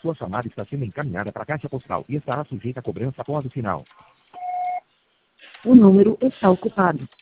Sua chamada está sendo encaminhada para a caixa postal e estará sujeita a cobrança após o sinal. O número está ocupado.